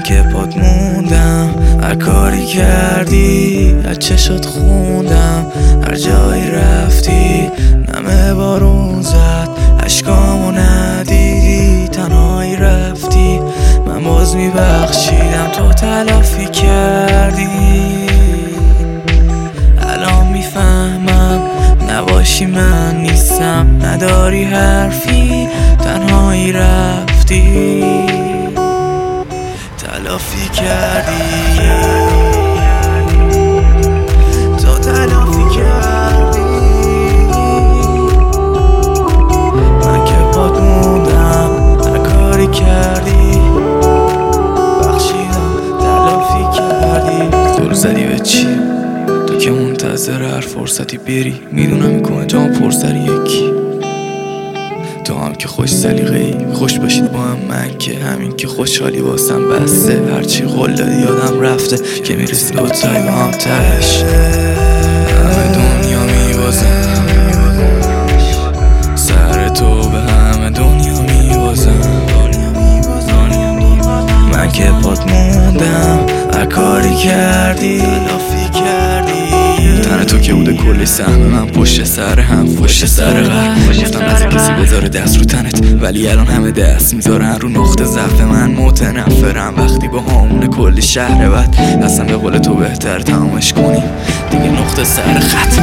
که پات موندم، هر کاری کردی از چشات خوندم، هر جایی رفتی نمه بارون زد، اشکامو ندیدی تنهایی رفتی، من باز میبخشیدم تو تلافی کردی. الان میفهمم نباشی من نیستم، نداری حرفی تنهایی رفتی، تلافی کردی، تو تلافی کردی. من که پات موندم، هر کاری کردی بخشیدم، تلافی کردی. دور زدی به چی؟ تو که منتظر هر فرصتی بری، میدونم میکنه جام پرسری یکی، تو هم که خوش سلیقه‌ای، خوش باشید با هم، من که همین که خوشحالی واسم بسته، هرچی قول دادی یادم رفته که میرسی دوتایی با هم تهش، همه دنیا میبازم سر تو، به همه دنیا میبازم. من که پات موندم، هر کاری کردی تلافی کردی، تنه تو که بوده کلی سهم، من پشت سر هم پشت سر قلب، گفتم از کسی بذاره دست رو تنت، ولی الان همه دست میذارن رو نقطه ضعف من. متنفرم وقتی با همونه کلی شهر بد، اصلا به قول تو بهتر تمامش کنیم دیگه نقطه سر خط.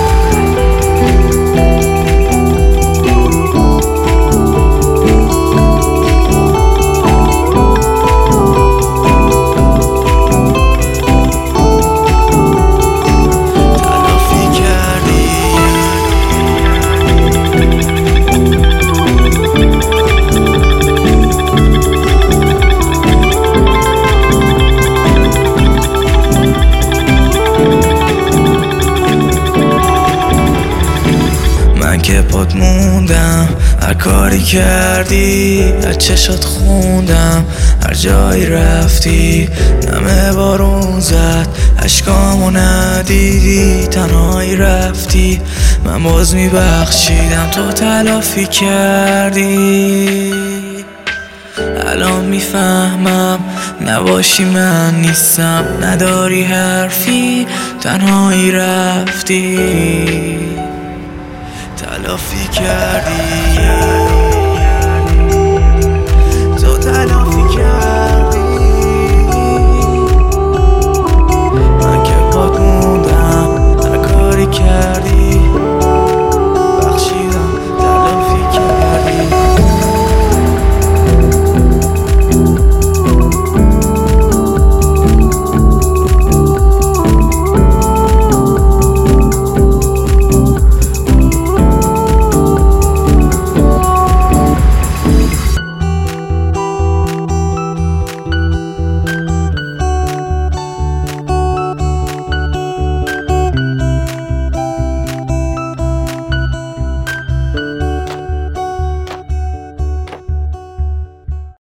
من که پات موندم، هر کاری کردی از چشات خوندم، هر جایی رفتی نمه بارون زد، اشکامو ندیدی تنهایی رفتی، من باز میبخشیدم تو تلافی کردی. الان میفهمم نباشی من نیستم، نداری حرفی تنهایی رفتی، تلافی کردی.